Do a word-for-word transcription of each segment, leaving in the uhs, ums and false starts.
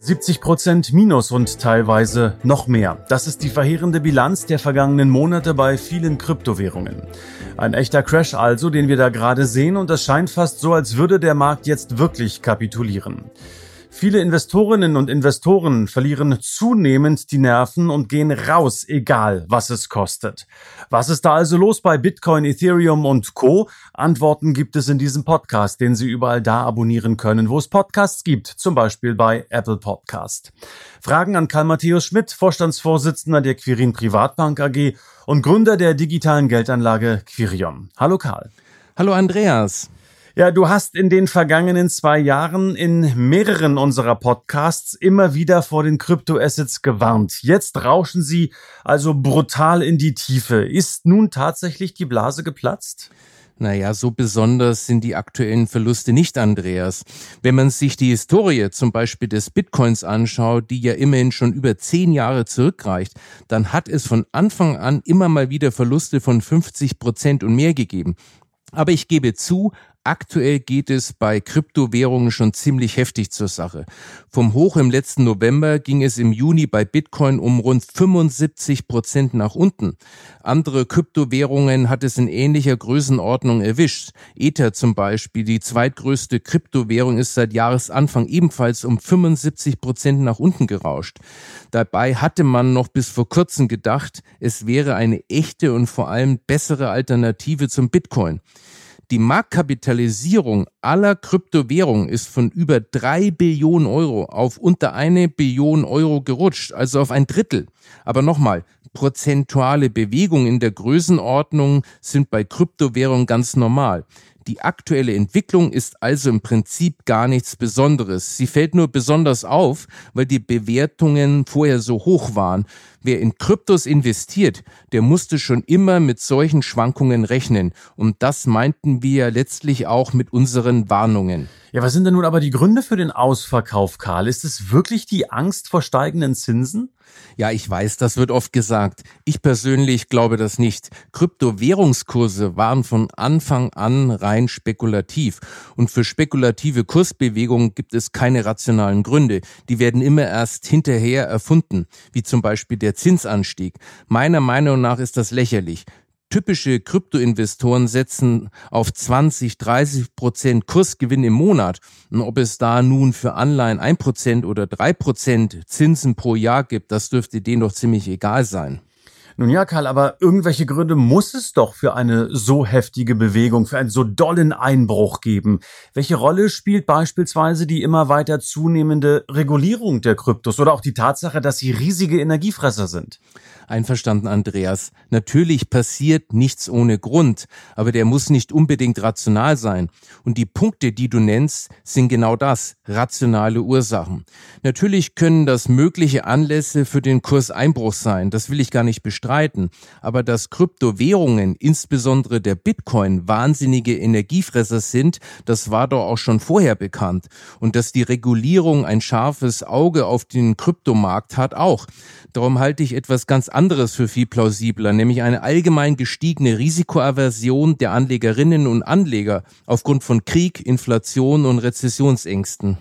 siebzig Prozent Minus und teilweise noch mehr. Das ist die verheerende Bilanz der vergangenen Monate bei vielen Kryptowährungen. Ein echter Crash also, den wir da gerade sehen, und es scheint fast so, als würde der Markt jetzt wirklich kapitulieren. Viele Investorinnen und Investoren verlieren zunehmend die Nerven und gehen raus, egal was es kostet. Was ist da also los bei Bitcoin, Ethereum und Co.? Antworten gibt es in diesem Podcast, den Sie überall da abonnieren können, wo es Podcasts gibt, zum Beispiel bei Apple Podcast. Fragen an Karl Matthäus Schmidt, Vorstandsvorsitzender der Quirin Privatbank A G und Gründer der digitalen Geldanlage Quirion. Hallo Karl. Hallo Andreas. Ja, du hast in den vergangenen zwei Jahren in mehreren unserer Podcasts immer wieder vor den Kryptoassets gewarnt. Jetzt rauschen sie also brutal in die Tiefe. Ist nun tatsächlich die Blase geplatzt? Naja, so besonders sind die aktuellen Verluste nicht, Andreas. Wenn man sich die Historie zum Beispiel des Bitcoins anschaut, die ja immerhin schon über zehn Jahre zurückreicht, dann hat es von Anfang an immer mal wieder Verluste von fünfzig Prozent und mehr gegeben. Aber ich gebe zu, aktuell geht es bei Kryptowährungen schon ziemlich heftig zur Sache. Vom Hoch im letzten November ging es im Juni bei Bitcoin um rund fünfundsiebzig Prozent nach unten. Andere Kryptowährungen hat es in ähnlicher Größenordnung erwischt. Ether zum Beispiel, die zweitgrößte Kryptowährung, ist seit Jahresanfang ebenfalls um fünfundsiebzig Prozent nach unten gerauscht. Dabei hatte man noch bis vor kurzem gedacht, es wäre eine echte und vor allem bessere Alternative zum Bitcoin. Die Marktkapitalisierung aller Kryptowährungen ist von über drei Billionen Euro auf unter eine Billion Euro gerutscht, also auf ein Drittel. Aber nochmal, prozentuale Bewegungen in der Größenordnung sind bei Kryptowährungen ganz normal. Die aktuelle Entwicklung ist also im Prinzip gar nichts Besonderes. Sie fällt nur besonders auf, weil die Bewertungen vorher so hoch waren. Wer in Kryptos investiert, der musste schon immer mit solchen Schwankungen rechnen. Und das meinten wir ja letztlich auch mit unseren Warnungen. Ja, was sind denn nun aber die Gründe für den Ausverkauf, Karl? Ist es wirklich die Angst vor steigenden Zinsen? Ja, ich weiß, das wird oft gesagt. Ich persönlich glaube das nicht. Kryptowährungskurse waren von Anfang an rein spekulativ. Und für spekulative Kursbewegungen gibt es keine rationalen Gründe. Die werden immer erst hinterher erfunden, wie zum Beispiel der Zinsanstieg. Meiner Meinung nach ist das lächerlich. Typische Kryptoinvestoren setzen auf zwanzig, dreißig Prozent Kursgewinn im Monat. Und ob es da nun für Anleihen ein Prozent oder drei Prozent Zinsen pro Jahr gibt, das dürfte denen doch ziemlich egal sein. Nun ja, Karl, aber irgendwelche Gründe muss es doch für eine so heftige Bewegung, für einen so dollen Einbruch geben. Welche Rolle spielt beispielsweise die immer weiter zunehmende Regulierung der Kryptos oder auch die Tatsache, dass sie riesige Energiefresser sind? Einverstanden, Andreas. Natürlich passiert nichts ohne Grund, aber der muss nicht unbedingt rational sein. Und die Punkte, die du nennst, sind genau das, rationale Ursachen. Natürlich können das mögliche Anlässe für den Kurseinbruch sein, das will ich gar nicht bestreiten. Aber dass Kryptowährungen, insbesondere der Bitcoin, wahnsinnige Energiefresser sind, das war doch auch schon vorher bekannt. Und dass die Regulierung ein scharfes Auge auf den Kryptomarkt hat, auch. Darum halte ich etwas ganz anderes für viel plausibler, nämlich eine allgemein gestiegene Risikoaversion der Anlegerinnen und Anleger aufgrund von Krieg, Inflation und Rezessionsängsten.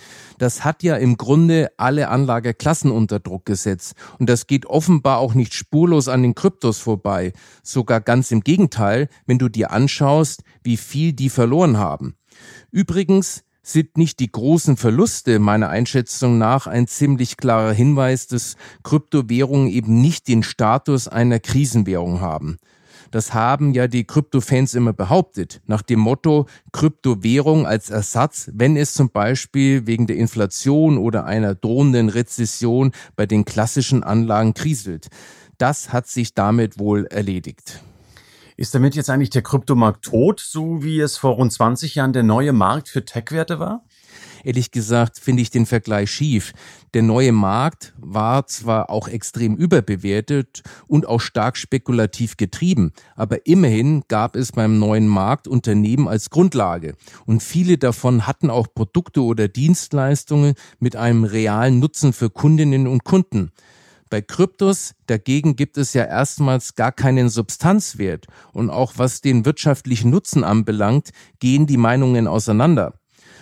Das hat ja im Grunde alle Anlageklassen unter Druck gesetzt. Und das geht offenbar auch nicht spurlos an den Kryptos vorbei. Sogar ganz im Gegenteil, wenn du dir anschaust, wie viel die verloren haben. Übrigens sind nicht die großen Verluste meiner Einschätzung nach ein ziemlich klarer Hinweis, dass Kryptowährungen eben nicht den Status einer Krisenwährung haben. Das haben ja die Kryptofans immer behauptet, nach dem Motto Kryptowährung als Ersatz, wenn es zum Beispiel wegen der Inflation oder einer drohenden Rezession bei den klassischen Anlagen kriselt. Das hat sich damit wohl erledigt. Ist damit jetzt eigentlich der Kryptomarkt tot, so wie es vor rund zwanzig Jahren der neue Markt für Tech-Werte war? Ehrlich gesagt finde ich den Vergleich schief. Der neue Markt war zwar auch extrem überbewertet und auch stark spekulativ getrieben, aber immerhin gab es beim neuen Markt Unternehmen als Grundlage. Und viele davon hatten auch Produkte oder Dienstleistungen mit einem realen Nutzen für Kundinnen und Kunden. Bei Kryptos dagegen gibt es ja erstmals gar keinen Substanzwert und auch was den wirtschaftlichen Nutzen anbelangt, gehen die Meinungen auseinander.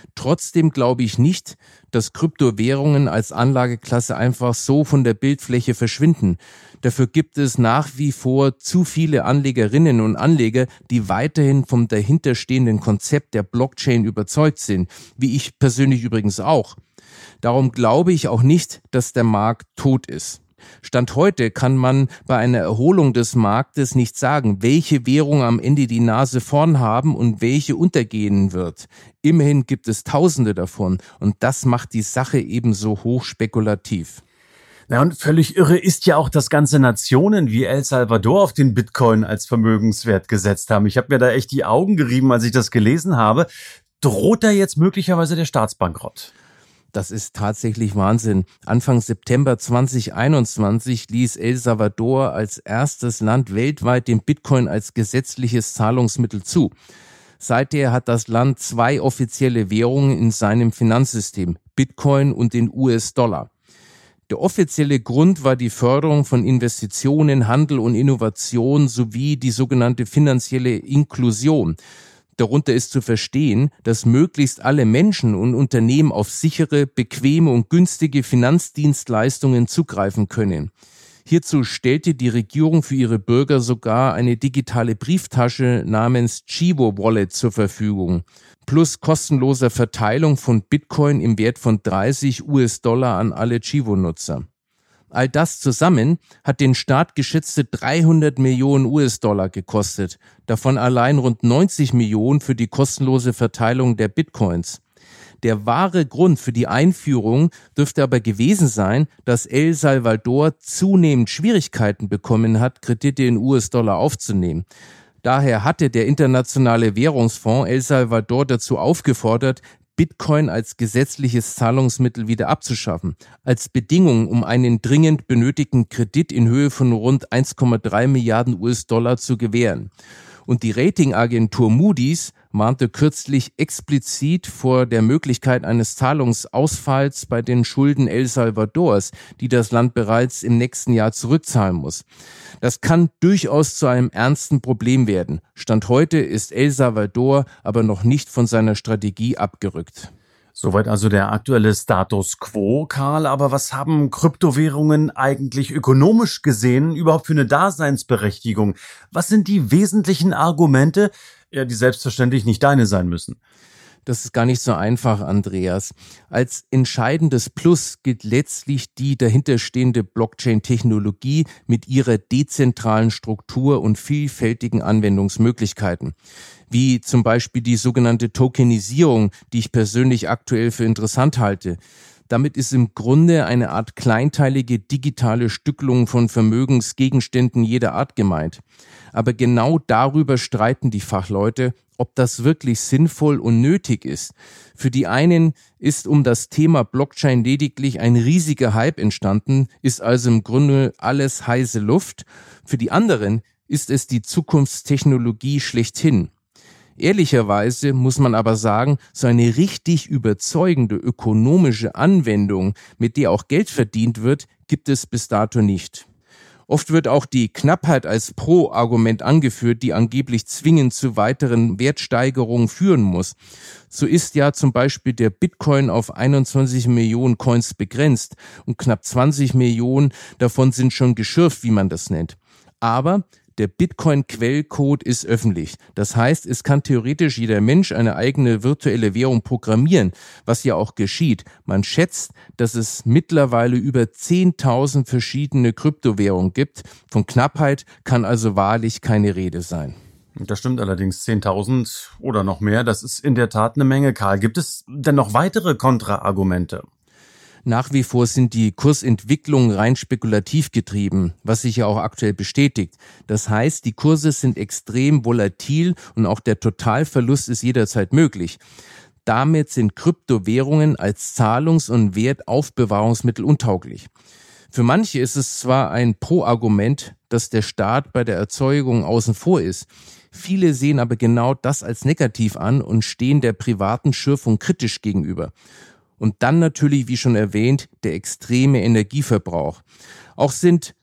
Trotzdem glaube ich nicht, dass Kryptowährungen als Anlageklasse einfach so von der Bildfläche verschwinden. Dafür gibt es nach wie vor zu viele Anlegerinnen und Anleger, die weiterhin vom dahinterstehenden Konzept der Blockchain überzeugt sind, wie ich persönlich übrigens auch. Darum glaube ich auch nicht, dass der Markt tot ist. Stand heute kann man bei einer Erholung des Marktes nicht sagen, welche Währungen am Ende die Nase vorn haben und welche untergehen wird. Immerhin gibt es Tausende davon und das macht die Sache ebenso hochspekulativ. Ja, und völlig irre ist ja auch, dass ganze Nationen wie El Salvador auf den Bitcoin als Vermögenswert gesetzt haben. Ich habe mir da echt die Augen gerieben, als ich das gelesen habe. Droht da jetzt möglicherweise der Staatsbankrott? Das ist tatsächlich Wahnsinn. Anfang September zweitausendeinundzwanzig ließ El Salvador als erstes Land weltweit den Bitcoin als gesetzliches Zahlungsmittel zu. Seither hat das Land zwei offizielle Währungen in seinem Finanzsystem, Bitcoin und den U S-Dollar. Der offizielle Grund war die Förderung von Investitionen, Handel und Innovation sowie die sogenannte finanzielle Inklusion. Darunter ist zu verstehen, dass möglichst alle Menschen und Unternehmen auf sichere, bequeme und günstige Finanzdienstleistungen zugreifen können. Hierzu stellte die Regierung für ihre Bürger sogar eine digitale Brieftasche namens Chivo Wallet zur Verfügung, plus kostenloser Verteilung von Bitcoin im Wert von dreißig U S-Dollar an alle Chivo-Nutzer. All das zusammen hat den Staat geschätzte dreihundert Millionen U S-Dollar gekostet, davon allein rund neunzig Millionen für die kostenlose Verteilung der Bitcoins. Der wahre Grund für die Einführung dürfte aber gewesen sein, dass El Salvador zunehmend Schwierigkeiten bekommen hat, Kredite in U S-Dollar aufzunehmen. Daher hatte der Internationale Währungsfonds El Salvador dazu aufgefordert, Bitcoin als gesetzliches Zahlungsmittel wieder abzuschaffen, als Bedingung, um einen dringend benötigten Kredit in Höhe von rund eins Komma drei Milliarden U S-Dollar zu gewähren. Und die Ratingagentur Moody's warnte kürzlich explizit vor der Möglichkeit eines Zahlungsausfalls bei den Schulden El Salvadors, die das Land bereits im nächsten Jahr zurückzahlen muss. Das kann durchaus zu einem ernsten Problem werden. Stand heute ist El Salvador aber noch nicht von seiner Strategie abgerückt. Soweit also der aktuelle Status quo, Karl. Aber was haben Kryptowährungen eigentlich ökonomisch gesehen überhaupt für eine Daseinsberechtigung? Was sind die wesentlichen Argumente, ja, die selbstverständlich nicht deine sein müssen? Das ist gar nicht so einfach, Andreas. Als entscheidendes Plus gilt letztlich die dahinterstehende Blockchain-Technologie mit ihrer dezentralen Struktur und vielfältigen Anwendungsmöglichkeiten, wie zum Beispiel die sogenannte Tokenisierung, die ich persönlich aktuell für interessant halte. Damit ist im Grunde eine Art kleinteilige digitale Stückelung von Vermögensgegenständen jeder Art gemeint. Aber genau darüber streiten die Fachleute, ob das wirklich sinnvoll und nötig ist. Für die einen ist um das Thema Blockchain lediglich ein riesiger Hype entstanden, ist also im Grunde alles heiße Luft. Für die anderen ist es die Zukunftstechnologie schlechthin. Ehrlicherweise muss man aber sagen, so eine richtig überzeugende ökonomische Anwendung, mit der auch Geld verdient wird, gibt es bis dato nicht. Oft wird auch die Knappheit als Pro-Argument angeführt, die angeblich zwingend zu weiteren Wertsteigerungen führen muss. So ist ja zum Beispiel der Bitcoin auf einundzwanzig Millionen Coins begrenzt und knapp zwanzig Millionen davon sind schon geschürft, wie man das nennt. Aber der Bitcoin-Quellcode ist öffentlich. Das heißt, es kann theoretisch jeder Mensch eine eigene virtuelle Währung programmieren, was ja auch geschieht. Man schätzt, dass es mittlerweile über zehntausend verschiedene Kryptowährungen gibt. Von Knappheit kann also wahrlich keine Rede sein. Das stimmt allerdings, zehntausend oder noch mehr, das ist in der Tat eine Menge, Karl. Gibt es denn noch weitere Kontraargumente? Nach wie vor sind die Kursentwicklungen rein spekulativ getrieben, was sich ja auch aktuell bestätigt. Das heißt, die Kurse sind extrem volatil und auch der Totalverlust ist jederzeit möglich. Damit sind Kryptowährungen als Zahlungs- und Wertaufbewahrungsmittel untauglich. Für manche ist es zwar ein Pro-Argument, dass der Staat bei der Erzeugung außen vor ist. Viele sehen aber genau das als negativ an und stehen der privaten Schürfung kritisch gegenüber. Und dann natürlich, wie schon erwähnt, der extreme Energieverbrauch. Auch sind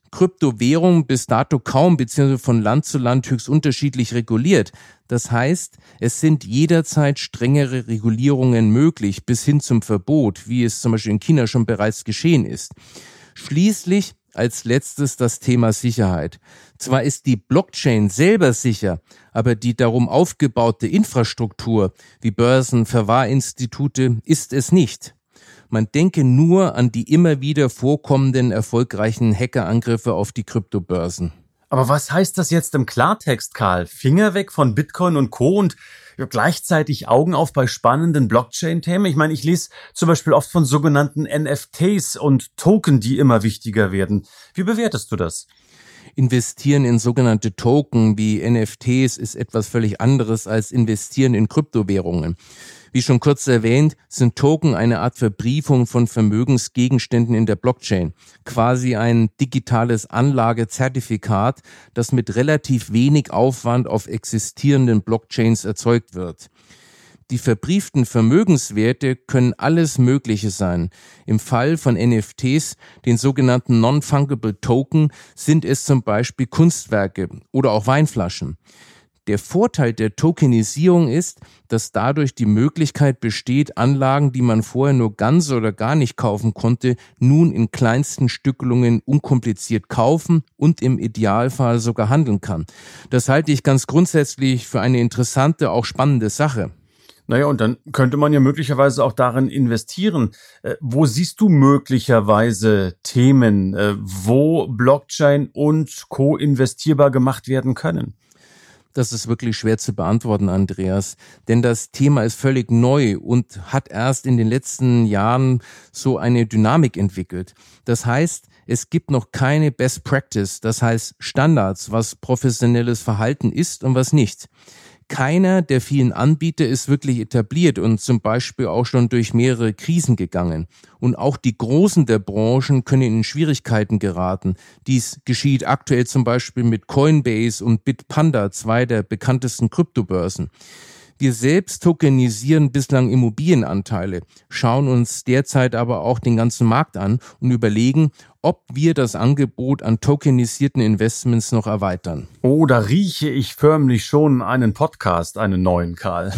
Kryptowährung bis dato kaum bzw. von Land zu Land höchst unterschiedlich reguliert. Das heißt, es sind jederzeit strengere Regulierungen möglich bis hin zum Verbot, wie es zum Beispiel in China schon bereits geschehen ist. Schließlich als letztes das Thema Sicherheit. Zwar ist die Blockchain selber sicher, aber die darum aufgebaute Infrastruktur wie Börsen, Verwahrinstitute ist es nicht. Man denke nur an die immer wieder vorkommenden erfolgreichen Hackerangriffe auf die Kryptobörsen. Aber was heißt das jetzt im Klartext, Karl? Finger weg von Bitcoin und Co. und ja, gleichzeitig Augen auf bei spannenden Blockchain-Themen? Ich meine, ich lese zum Beispiel oft von sogenannten N F Ts und Token, die immer wichtiger werden. Wie bewertest du das? Investieren in sogenannte Token wie N F Ts ist etwas völlig anderes als investieren in Kryptowährungen. Wie schon kurz erwähnt, sind Token eine Art Verbriefung von Vermögensgegenständen in der Blockchain. Quasi ein digitales Anlagezertifikat, das mit relativ wenig Aufwand auf existierenden Blockchains erzeugt wird. Die verbrieften Vermögenswerte können alles Mögliche sein. Im Fall von N F Ts, den sogenannten Non-Fungible Token, sind es zum Beispiel Kunstwerke oder auch Weinflaschen. Der Vorteil der Tokenisierung ist, dass dadurch die Möglichkeit besteht, Anlagen, die man vorher nur ganz oder gar nicht kaufen konnte, nun in kleinsten Stückelungen unkompliziert kaufen und im Idealfall sogar handeln kann. Das halte ich ganz grundsätzlich für eine interessante, auch spannende Sache. Naja, und dann könnte man ja möglicherweise auch darin investieren. Äh, wo siehst du möglicherweise Themen, äh, wo Blockchain und Co. investierbar gemacht werden können? Das ist wirklich schwer zu beantworten, Andreas, denn das Thema ist völlig neu und hat erst in den letzten Jahren so eine Dynamik entwickelt. Das heißt, es gibt noch keine Best Practice, das heißt Standards, was professionelles Verhalten ist und was nicht. Keiner der vielen Anbieter ist wirklich etabliert und zum Beispiel auch schon durch mehrere Krisen gegangen. Und auch die Großen der Branchen können in Schwierigkeiten geraten. Dies geschieht aktuell zum Beispiel mit Coinbase und Bitpanda, zwei der bekanntesten Kryptobörsen. Wir selbst tokenisieren bislang Immobilienanteile, schauen uns derzeit aber auch den ganzen Markt an und überlegen, ob wir das Angebot an tokenisierten Investments noch erweitern. Oh, da rieche ich förmlich schon einen Podcast, einen neuen, Karl.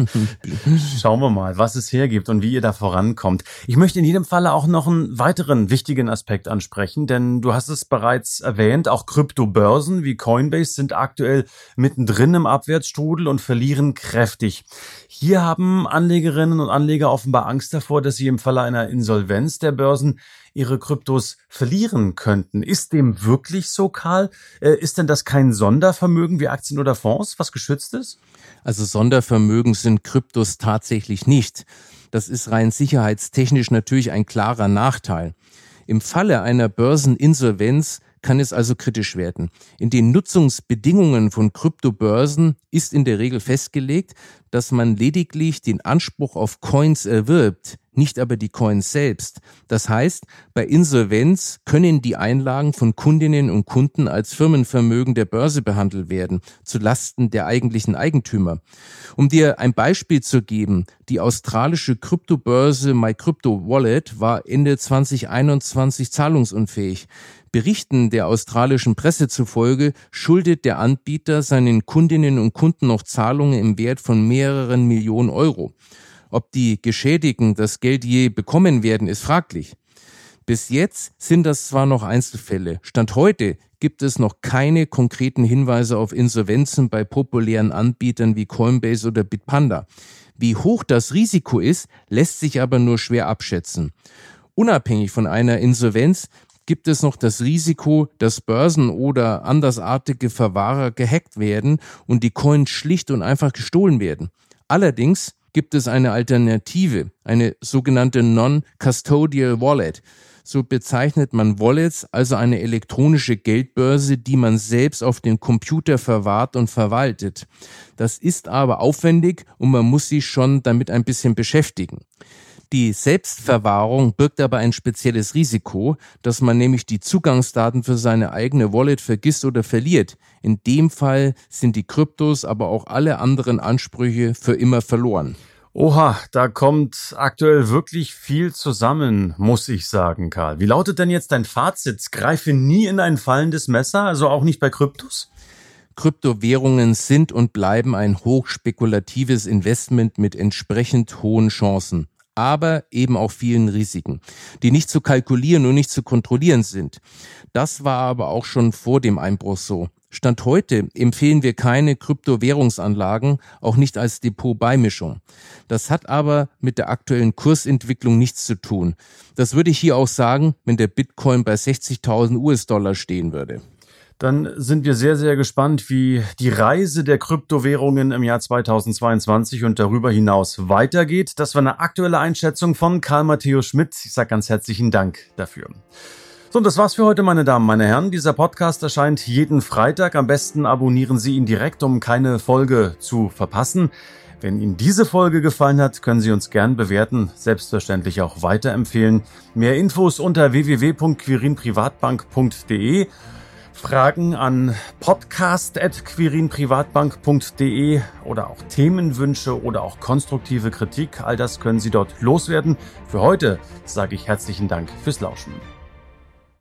Schauen wir mal, was es hergibt und wie ihr da vorankommt. Ich möchte in jedem Falle auch noch einen weiteren wichtigen Aspekt ansprechen, denn du hast es bereits erwähnt, auch Kryptobörsen wie Coinbase sind aktuell mittendrin im Abwärtsstrudel und verlieren kräftig. Hier haben Anlegerinnen und Anleger offenbar Angst davor, dass sie im Falle einer Insolvenz der Börsen ihre Kryptos verlieren könnten. Ist dem wirklich so, Karl? Äh, ist denn das kein Sondervermögen wie Aktien oder Fonds, was geschützt ist? Also Sondervermögen sind Kryptos tatsächlich nicht. Das ist rein sicherheitstechnisch natürlich ein klarer Nachteil. Im Falle einer Börseninsolvenz kann es also kritisch werden. In den Nutzungsbedingungen von Kryptobörsen ist in der Regel festgelegt, dass man lediglich den Anspruch auf Coins erwirbt, nicht aber die Coins selbst. Das heißt, bei Insolvenz können die Einlagen von Kundinnen und Kunden als Firmenvermögen der Börse behandelt werden, zu Lasten der eigentlichen Eigentümer. Um dir ein Beispiel zu geben, die australische Kryptobörse MyCryptoWallet war Ende zwanzig einundzwanzig zahlungsunfähig. Berichten der australischen Presse zufolge schuldet der Anbieter seinen Kundinnen und Kunden noch Zahlungen im Wert von mehreren Millionen Euro. Ob die Geschädigten das Geld je bekommen werden, ist fraglich. Bis jetzt sind das zwar noch Einzelfälle. Stand heute gibt es noch keine konkreten Hinweise auf Insolvenzen bei populären Anbietern wie Coinbase oder Bitpanda. Wie hoch das Risiko ist, lässt sich aber nur schwer abschätzen. Unabhängig von einer Insolvenz gibt es noch das Risiko, dass Börsen oder andersartige Verwahrer gehackt werden und die Coins schlicht und einfach gestohlen werden. Allerdings gibt es eine Alternative, eine sogenannte Non-Custodial Wallet. So bezeichnet man Wallets, also eine elektronische Geldbörse, die man selbst auf dem Computer verwahrt und verwaltet. Das ist aber aufwendig und man muss sich schon damit ein bisschen beschäftigen. Die Selbstverwahrung birgt aber ein spezielles Risiko, dass man nämlich die Zugangsdaten für seine eigene Wallet vergisst oder verliert. In dem Fall sind die Kryptos, aber auch alle anderen Ansprüche für immer verloren. Oha, da kommt aktuell wirklich viel zusammen, muss ich sagen, Karl. Wie lautet denn jetzt dein Fazit? Greife nie in ein fallendes Messer, also auch nicht bei Kryptos? Kryptowährungen sind und bleiben ein hochspekulatives Investment mit entsprechend hohen Chancen, aber eben auch vielen Risiken, die nicht zu kalkulieren und nicht zu kontrollieren sind. Das war aber auch schon vor dem Einbruch so. Stand heute empfehlen wir keine Kryptowährungsanlagen, auch nicht als Depotbeimischung. Das hat aber mit der aktuellen Kursentwicklung nichts zu tun. Das würde ich hier auch sagen, wenn der Bitcoin bei sechzigtausend US-Dollar stehen würde. Dann sind wir sehr, sehr gespannt, wie die Reise der Kryptowährungen im Jahr zweitausendzweiundzwanzig und darüber hinaus weitergeht. Das war eine aktuelle Einschätzung von Karl Matthäus Schmidt. Ich sage ganz herzlichen Dank dafür. So, und das war's für heute, meine Damen, meine Herren. Dieser Podcast erscheint jeden Freitag. Am besten abonnieren Sie ihn direkt, um keine Folge zu verpassen. Wenn Ihnen diese Folge gefallen hat, können Sie uns gern bewerten, selbstverständlich auch weiterempfehlen. Mehr Infos unter w w w punkt quirinprivatbank punkt d e. Fragen an podcast at quirinprivatbank punkt d e oder auch Themenwünsche oder auch konstruktive Kritik. All das können Sie dort loswerden. Für heute sage ich herzlichen Dank fürs Lauschen.